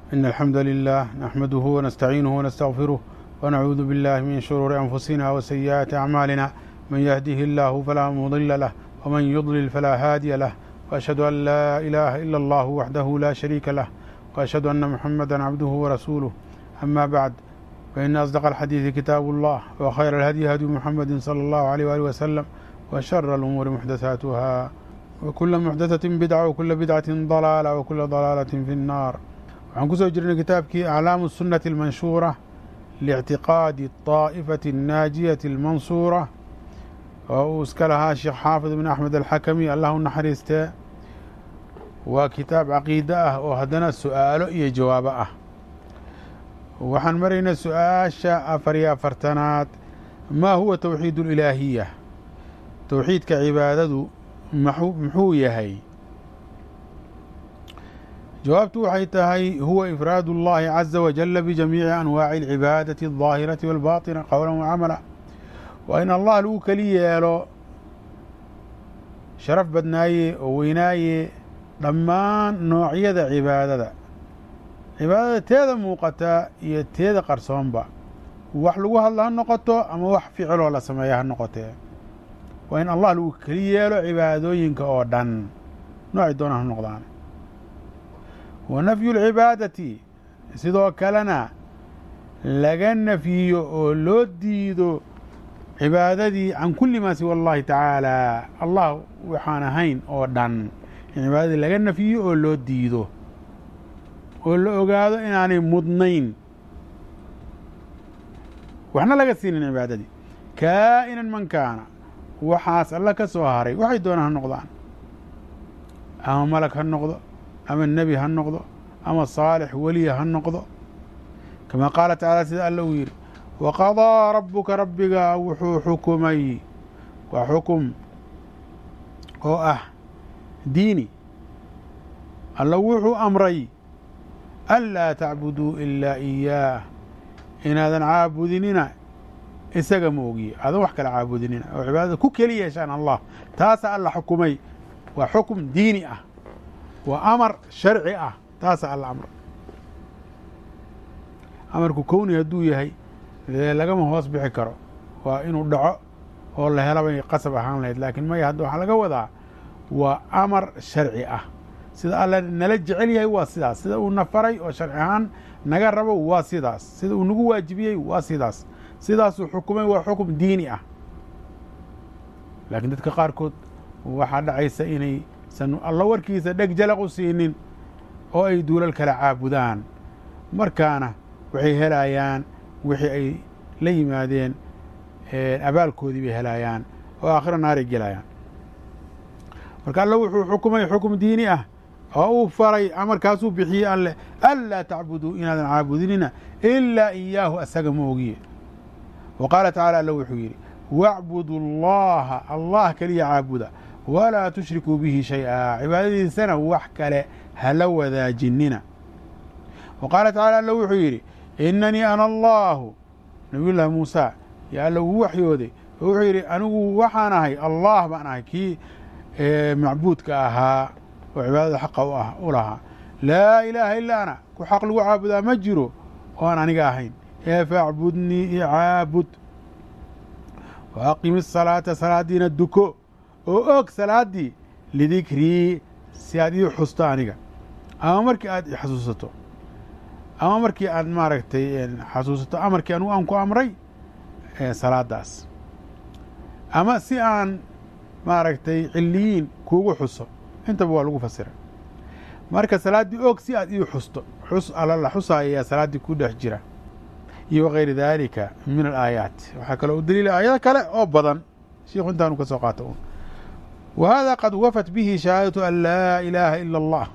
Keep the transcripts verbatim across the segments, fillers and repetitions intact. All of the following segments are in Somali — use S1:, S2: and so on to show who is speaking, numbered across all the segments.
S1: إن الحمد لله نحمده ونستعينه ونستغفره ونعوذ بالله من شرور أنفسنا وسيئات أعمالنا من يهده الله فلا مضل له ومن يضلل فلا هادي له وأشهد أن لا إله إلا الله وحده لا شريك له وأشهد أن محمدا عبده ورسوله أما بعد فإن أصدق الحديث كتاب الله وخير الهدي هدي محمد صلى الله عليه وآله وسلم وشر الأمور محدثاتها وكل محدثة بدعة وكل بدعة ضلالة وكل ضلالة في النار. waxaan ku soo jirnay kitaabkii aclaamu sunnati almanshuura liictiqaadi طaa'ifati الnaajiyati almansuura oo uu iska lahaa sheekh xaafid ibn axmed alxakami allah u naxariistee. waa kitaab caqiide ah oo haddana su'aalo iyo jawaabo ah. waxaan maraynaa su-aasha afar iyo afartanaad, maa huwa towxiid اlilaahiya, towxiidka cibaadadu muxuu yahay? jawaabtu waxay tahay huwa ifraad اllahi caza wajala bijamiici anwaaci اlcibaadati الظaahirati wاlbaaطina qowla wacamala. waa in allah lagu keli yeelo sharaf badnaaye oo weynaaye dhammaan noocyada cibaadada, cibaadada teeda muuqata iyo teeda qarsoonba, wax lagu hadla ha noqoto ama wax ficiloo la sameeya ha noqotee. waa in allah lagu keli yeelo cibaadooyinka oo dhan noocay doonaan ha noqdaan. wa nafyu lcibaadati, sidoo kalena laga nafyiyo oo loo diido cibaadadii can kulli maa siwa allahi tacaala, allah waxaan ahayn oo dhan in cibaadadii laga nafyiyo oo loo diido oo la ogaado inaanay mudnayn waxna laga siinin cibaadadii. kaa'inan man kaana, waxaas alla ka soo haray waxay doonaan ha noqdaan, ama malag ha noqdo ama nebi ha noqdo ama saalix weliya ha noqdo, kamaa qaala tacaala sida alla uu yidhi waqadaa rabbuka, rabbigaa wuxuu xukumay, waa xukum oo ah diini. alla wuxuu amray anlaa tacbuduu ilaa iyaah, inaadan caabudinina isaga ma ogiye, aadan wax kala caabudinina oo cibaadada ku keli yeeshaan allah. taasaa alla xukumay, waa xukum diini ah, waa amar sharci ah. taasaa alla amra. amarku kowni hadduu yahay dee lagama hoos bixi karo, waa inuu dhaco oo la helabay qasab ahaan lahayd. laakiin maya, hadda waxaa laga wadaa waa amar sharci ah. sida alla nala jecel yahay waa sidaas, sida uu na faray oo sharci ahaan naga rabo waa sidaas, sida uu nagu waajibiyey waa sidaas, sidaasuu xukumay, waa xukum diini ah. laakiin dadka qaarkood waxaa dhacaysa inay san alla warkiisa dheg jalaq u siinin oo ay duulal kala caabudaan, markaana waxay helayaan wixii ay la yimaadeen abaalkoodii bay helayaan oo aakhiro naaray gelayaan. marka alla wuxuu xukumay xukum diini ah oo uu faray, amarkaasuu bixiyey alleh anlaa tacbuduu, inaadan caabudinina ilaa iyaahu asaga ma ogiye. wa qaala tacaala alla wuxuu yidhi wacbudu allaha, allah keliya caabuda, walaa tushrikuu bihi shay-a, cibaadadiisana wax kale hala wadaajinina. wa qaala tacaala alla wuxuu yidhi inanii ana allaahu, nabiyullaahi muusa yaa alla uu waxyooday oo wuxuu yidhi anigu waxaan ahay allah baan ahay, kii macbuudka ahaa oo cibaadada xaqa u ah u lahaa. laa ilaaha ilaa ana, ku xaq lagu caabudaa ma jiro oo aan aniga ahayn. ee facbudnii icaabud, wa aqimi asalaata, salaaddiina duko oo og salaaddii, lidikrii, si aad ii xusto aniga, ama markii aad i xasuusato, ama markii aad maaragtay xasuusato amarkii anugu aan ku amray salaadaas, ama si aan maaragtay ciliyiin kuugu xuso, intaba waa lagu fasiray. marka salaaddii og si aad ii xusto, xus alla la xusaaya salaaddii ku dhex jira, iyo wagayri daalika min alaayaat. waxaa kaloo u daliila aayado kale oo badan, shiikhu intaanu ka soo qaato un. wa hada qad wafat bihi shahaadatu an laa ilaaha ila allah,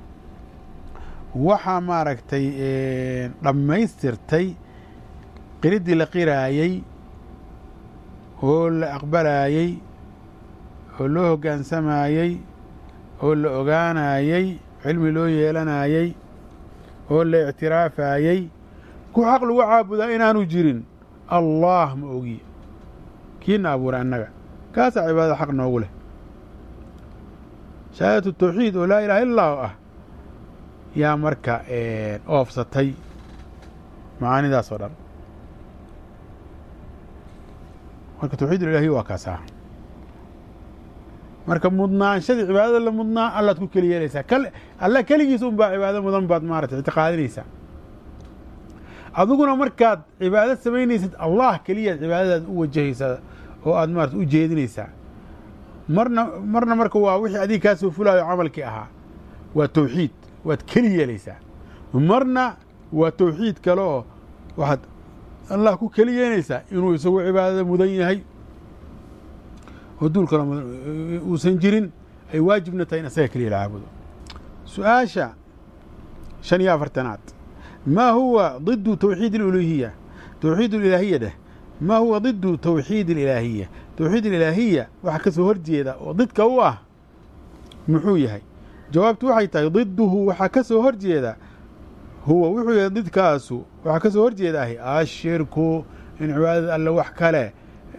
S1: waxaa maaragtay dhammaystirtay qiriddii la qiraayey oo la aqbalaayey oo loo hoggaansamayey oo la ogaanayey, cilmi loo yeelanayey oo la ictiraafayey. ku xaq lagu caabudaa inaanu jirin allah ma ogiye, kiina abuuray annaga, kaasaa cibaadada xaq noogu leh. shahaadatu tawxiid oo laa ilaha illa allah ah yaa marka oofsatay macaanidaas oo dhan. marka tawxiid ilaahiya waa kaasaa. marka mudnaanshadii cibaadada la mudnaa allaad ku keli yeelaysaa. alla keligiis un baa cibaado mudan baad maarata ictiqaadinaysaa. adiguna markaad cibaado samaynaysid allah keliyaad cibaadadaad u wajahaysaa oo aad maarata u jeedinaysaa. marna marna marka waa wixii adiga kaa soo fulaayo camalkii ahaa waa tawxiid, waad keli yeelaysaa. marna waa tawxiid kale oo waxaad allah ku keli yeelaysaa inuu isagu cibaadada mudan yahay oo duul kale uusan jirin, ay waajibna tahay in asaga keliya la caabudo. su-aasha shan iyo afartanaad ما هو ضد توحيد الألوهية؟ توحيد الإلهية ده ما هو ضد توحيد الإلهية؟ توحيد الإلهية وحكسه هرجيدا وضدك هو محوية هاي. جوابته waxay tahay ضده وحكسه هرجيدا هو وحوية ضد كاسو وحكسه هرجيدا هي الشرك إن عبادة الله وحكله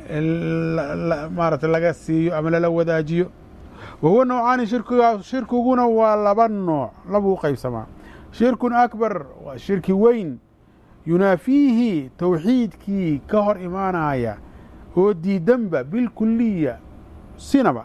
S1: مارة لقاسي عمل له وداجيو وهو نوعان شرك شرك جونا ولا بنوع لبو قيب سما شرك أكبر وشرك وين ينافيه توحيد كي كهر إيمانايا ودي دنبا بالكلية سينما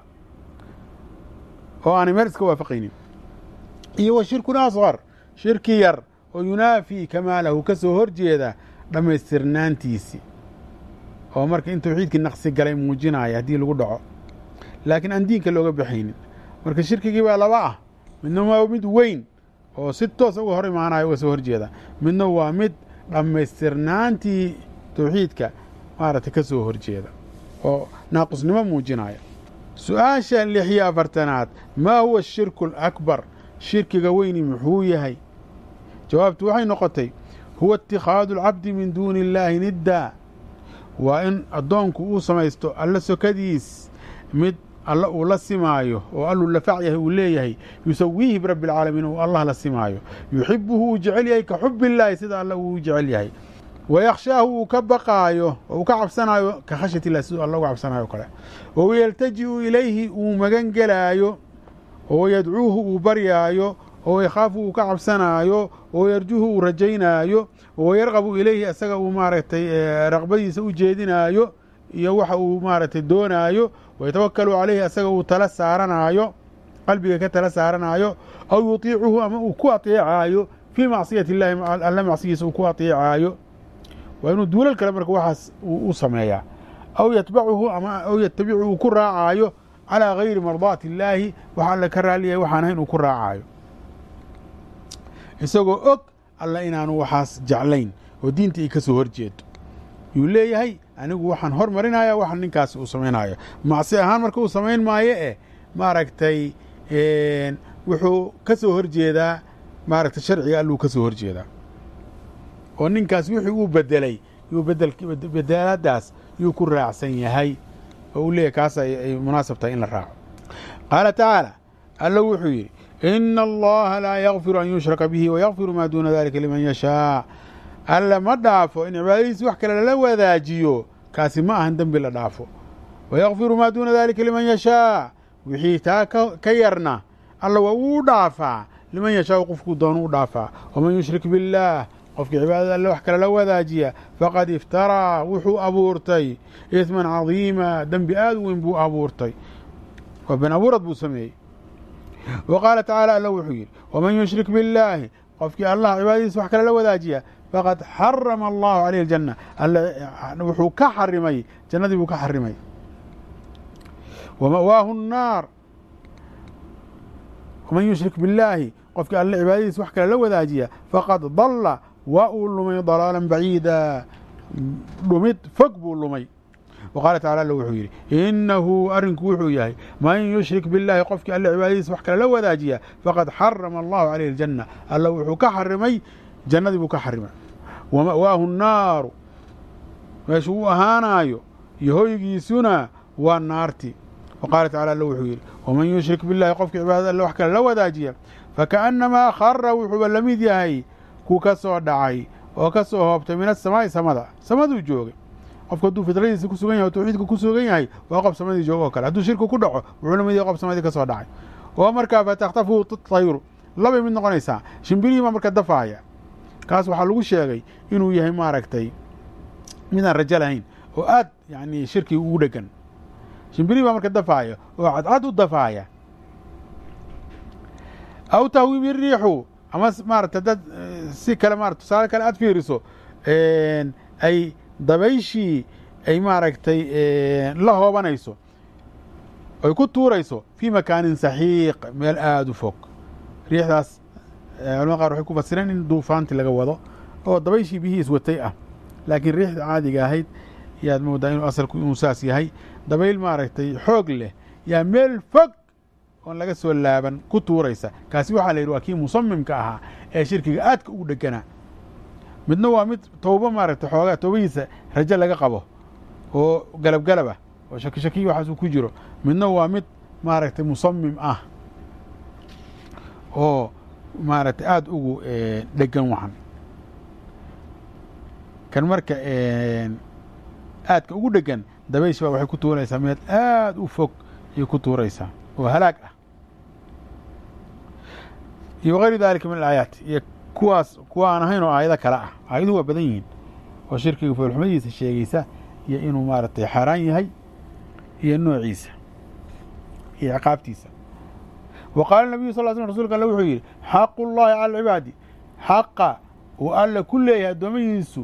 S1: وأنا مرسك وافقيني إيوه شرك أصغر شرك ير وينافي كماله كسهر جيدا لما يسترنان تيسي هو مرك إن توحيد النقص قلي موجينايا دي لغو دعو لكن أندينك اللغة بحين مرك الشرك كيبا لبعه منما هو مد وين oo si toos uga hor imaanayo uga soo horjeeda. midna waa mid dhammaystirnaantii tawxiidka maaragtay ka soo horjeeda oo naaqusnimo muujinaya. su-aasha lix iyo afartanaad maa huwa ashirku alakbar? shirkiga weyni muxuu yahay? jawaabtu waxay noqotay huwa itikhaadu alcabdi min duuni illaahi nidda, waa in addoonku uu samaysto alla sokadiis mid alla uu la simaayo oo alluu la fac yahay uu leeyahay yusawiihi birabbi alcaalamiin uu allah la simaayo yuxibuhu uu jecel yahay ka xubi illaahi sida alla uu jecel yahay wayakhshaahu uu ka baqaayo oo uu ka cabsanaayo ka khashyati illah siduu alla uga cabsanaayo kale oo yaltaji'u ilayhi uu magan gelaayo oo yadcuuhu uu baryaayo oo yakhaafu uu ka cabsanaayo oo yarjuhu uu rajaynaayo oo yarqabu ilayhi asaga uu maaragtay raqbadiisa u jeedinaayo iyo waxa uu maaragtay doonaayo ويتوكل عليه أسجوا تلا سارنايو قلبك كتلا سارنايو أو يطيعه أما أكو أطيعايو في معصية الله ألا معصية أكو أطيعايو وإنه دول الكلام ركوا حس وصمايا أو يتبعه أما أو يتبعه كراعايو على غير مرضاة الله وحال كراليه وحانين وكراعايو يسوقوا أك الله إنه وحاس جعلين ودينتي يكسو هرجيت يقول هي anigu waxaan hormarinaya waxaan ninkaas uu sameynaayo macsi ahaan marka uu sameyn maayo eh maaragtay wuxuu ka soo horjeedaa maaragtay sharciga alluu ka soo horjeedaa oo ninkaas wixii uu bedelay yuu bedel bedeladaas yuu ku raacsan yahay oo uu leeyahay kaas ay munaasab tahay in la raaco. qaala tacaala alla wuxuu yidhi ina allaha laa yakfiru an yushraka bihi wayakfiru maa duuna dalika liman yashaa. alla ma dhaafo in cibaadadiisi wax kale lala wadaajiyo kaasi ma ahan dembi la dhaafo. wayakfiru maa duuna dalika liman yashaa wixii taa ka yarna alla waa uu dhaafaa liman yashaa qofkuu doonu u dhaafaa. waman yushrik billaah qofkii cibaadada alle wax kale la wadaajiya faqad iftaraa wuxuu abuurtay isman cadiima dembi aad weyn buu abuurtay waa ben abuurad buu sameeyey. wa qaala tacaala alla wuxuu yidhi waman yushrik billaahi qofkii allah cibaadadiisa wax kale la wadaajiya فقد حرم الله عليه الجنة وحو كحرمي جنة بو كحرمي ومأواه النار. ومن يشرك بالله قفك الله عبادي سوحك لو ذاجية فقد ضل وأول لمي ضلالا بعيدا لمد فقبو لمي. وقال تعالى له وحيري إنه أرنك وحياه من يشرك بالله قفك الله عبادي سوحك لو ذاجية فقد حرم الله عليه الجنة الله وحو كحرمي جنة بو كحرمه ومأواه النار ماشو أهانايو يهويجيسونا والنارتي. وقال تعالى له وحيري ومن يشرك بالله يقفك عبادة الله وحكا لو داجيا فكأنما خر وحب اللميد يهي كو كسو دعي وكسو هوبت من السماء سمدا سمدو جوغي قفك دو فطريدي كسو غنيا وتوحيدك كسو غنيا وقف سمدي جوغو كلا دو شركو كدعو وعلمي يقف سمدي كسو دعي ومركا فتخطفه الطير labay mid noqonaysaa shimbirihii baa marka dafaaya kaas waxaa lagu sheegay inuu yahay maaragtay midaan rajo lahayn oo aad yani shirkiga ugu dhegan shimbirihii baa marka dafaaya oo cadcad u dafaaya aw tahwiimi riixu ama maarata dad si kale maarata tusaale kale aad fiiriso ay dabayshii ay maaragtay la hoobanayso ay ku tuurayso fii makaanin saxiiq meel aada u fog riixdaas culamada qaar waxay ku fasireen in duufaanti laga wado oo dabayshii bihii iswatay ah laakiin riixda caadiga ahayd yaad moodaa inuu asalku inuu saas yahay dabayl maaragtay xoog leh yaa meel fog oon laga soo laaban ku tuuraysa kaasi waxaa la yidhi waa kii musamimka ahaa ee shirkiga aadka ugu dheganaa midna waa mid towbo maaragtay xoogaa towbadiisa rajo laga qabo oo galab galab ah oo shaki shakiyi waxaas uu ku jiro midna waa mid maaragtay musamim ah oo maaragtay aada ugu dhegan waxan kan marka aadka ugu dhegan dabaysh baa waxay ku tuuraysaa meel aada u fog ayay ku tuuraysaa oo halaag ah iyo غayru dalika min alaayaat iyo kuwaas kuwa aan ahayn oo aayado kale ah aayaduhu waa badan yihiin oo shirkiga foolxumadiisa sheegaysa iyo inuu maaragtay xaaraan yahay iyo noociisa iyo ciqaabtiisa wa qaala nabiyu sal sl rsulka alle wuxuu yidhi xaqu llahi cala alcibaadi xaqa uu alla ku leeyahay addoommadiisu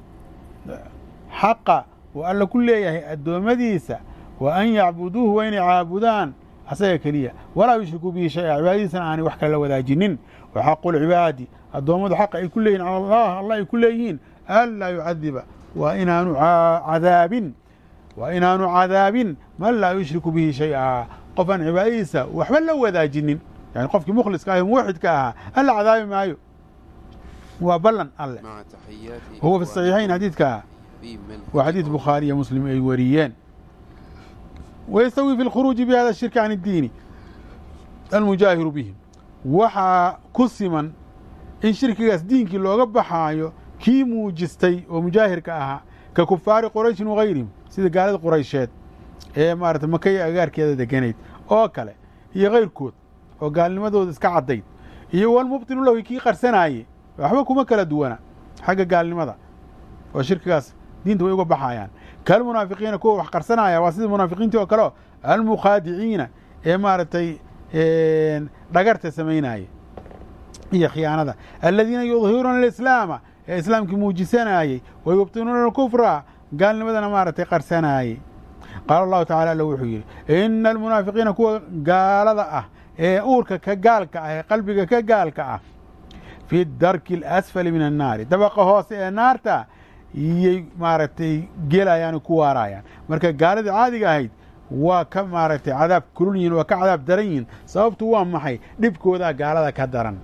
S1: xaqa uu alla ku leeyahay addoommadiisa wa an yacbuduuhu waa inay caabudaan asaga keliya walaa yushrikuu bihi shay-a cibaadadiisana aanay wax kale la wadaajinin wa xaqu lcibaadi addoommadu xaqa ay ku leeyihin cala allah allah ay ku leeyihiin anlaa yucadiba waa inaanu cadaabin waa inaanu cadaabin man laa yushriku bihi shay-a qof aan cibaadadiisa waxba la wadaajinin yani qofkii mukhliska ah muwaxidka ahaa alla cadaabi maayo waa ballan alle huwa fi saxiixayn xadiidka waa xadiid bukhaari iyo muslim ay wariyeen wayastawi fi lkhuruuji bihada ashirki can iddiini almujaahiru bihim waxaa ku siman in shirkigaas diinkii looga baxaayo kii muujistay oo mujaahirka ahaa ka kufaari qurayshin wagayrihim sida gaalada quraysheed ee maarata makaya agaarkeeda deganayd oo kale iyo kayrkood oo gaalnimadooda iska caddayd iyo walmubtilu lahu kii qarsanaayey waxba kuma kala duwana xagga gaalnimada oo shirkigaas diinta way uga baxayaan kalmunaafiqiina kuwa wax qarsanaya waa sida munaafiqiintii oo kaleo almukhaadiciina ee maaragtay dhagarta samaynaya iyo khiyaanada aladiina yudhiruuna alislaama ee islaamkii muujisanayey wa yubtinuuna alkufra gaalnimadana maaragtay qarsanaayey qaala allahu tacala alla wuxuu yidhi ina almunaafiqiina kuwa gaalada ah ee uurka ka gaalka ah ee qalbiga ka gaalka ah fi darki alasfali min annaari dabaqa hoose ee naarta iyay maaragtay gelayaan ku waarayaan marka gaaladii caadiga ahayd waa ka maaragtay cadaab kulul yihin waa ka cadaab daran yihin sababtu waa maxay dhibkoodaa gaalada ka daran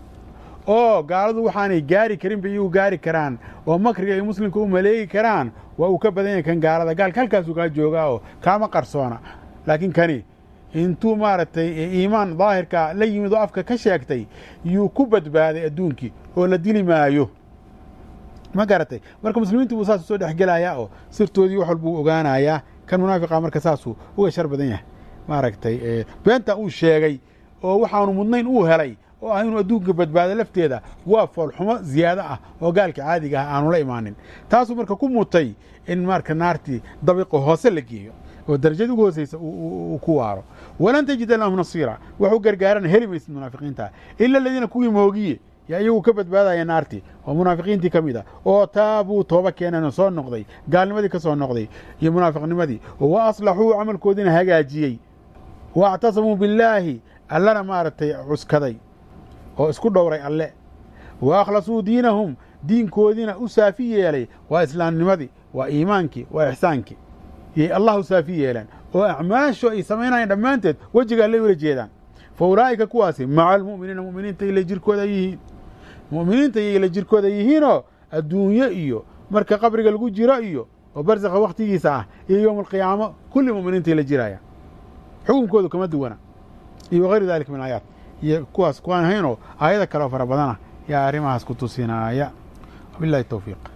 S1: oo gaaladu waxaanay gaari karin bay iyagu gaari karaan oo makriga ay muslimka u maleegi karaan waa uu ka badan yahay kan gaalada gaalka halkaasuu kaa joogaa oo kaama qarsoona laakiin kani intuu maaragtay iimaan daahirka la yimid oo afka ka sheegtay yuu ku badbaaday adduunkii oo la dili maayo ma garatay marka muslimiintu buu saas usoo dhexgelayaa oo sirtoodii wax walbuu ogaanayaa kan munaafiqa marka saasuu uga shar badan yahay maaragtay beenta uu sheegay oo waxaanu mudnayn uu helay oo ah inuu adduunka badbaado lafteeda waa foolxumo ziyaado ah oo gaalka caadiga ah aanu la imaanin taasuu marka ku mutay in marka naartii dabiqo hoose la geeyo oo darajada ugu hooseysa uu ku waaro walan tajida lahum nasiira waxu gargaarana heli maysid munaafiqiinta ila aladiina kuwii moogiye yaa iyagu ka badbaadaya naartii oo munaafiqiintii ka mid a oo taabuu tooba keenano soo noqday gaalnimadii ka soo noqday iyo munaafiqnimadii wa aslaxuu camalkoodiina hagaajiyey waactasamuu billaahi allana maaragtay cuskaday oo isku dhowray alle wa akhlasuu diinahum diinkoodiina u saafi yeelay waa islaamnimadii waa iimaankii waa ixsaankii yay allah u saafi yeelaan oo acmaasho ay samaynayaan dhammaanteed wejiga allay ula jeedaan fa ulaa'ika kuwaasi maca almu'miniina mu'miniinta ila jirkooda yihiin mu'miniinta iyo ila jirkooda yihiinoo adduunyo iyo marka qabriga lagu jiro iyo oo barsakha wakhtigiisa ah iyo yowma alqiyaamo kulli mu'miniinta ila jiraya xukunkoodu kama duwana iyo wagayru dalika min aayaat iyo kuwaas kuwaan ahaynoo aayada kale oo fara badana yaa arrimahaas ku tusinaaya wabillahi tawfiiq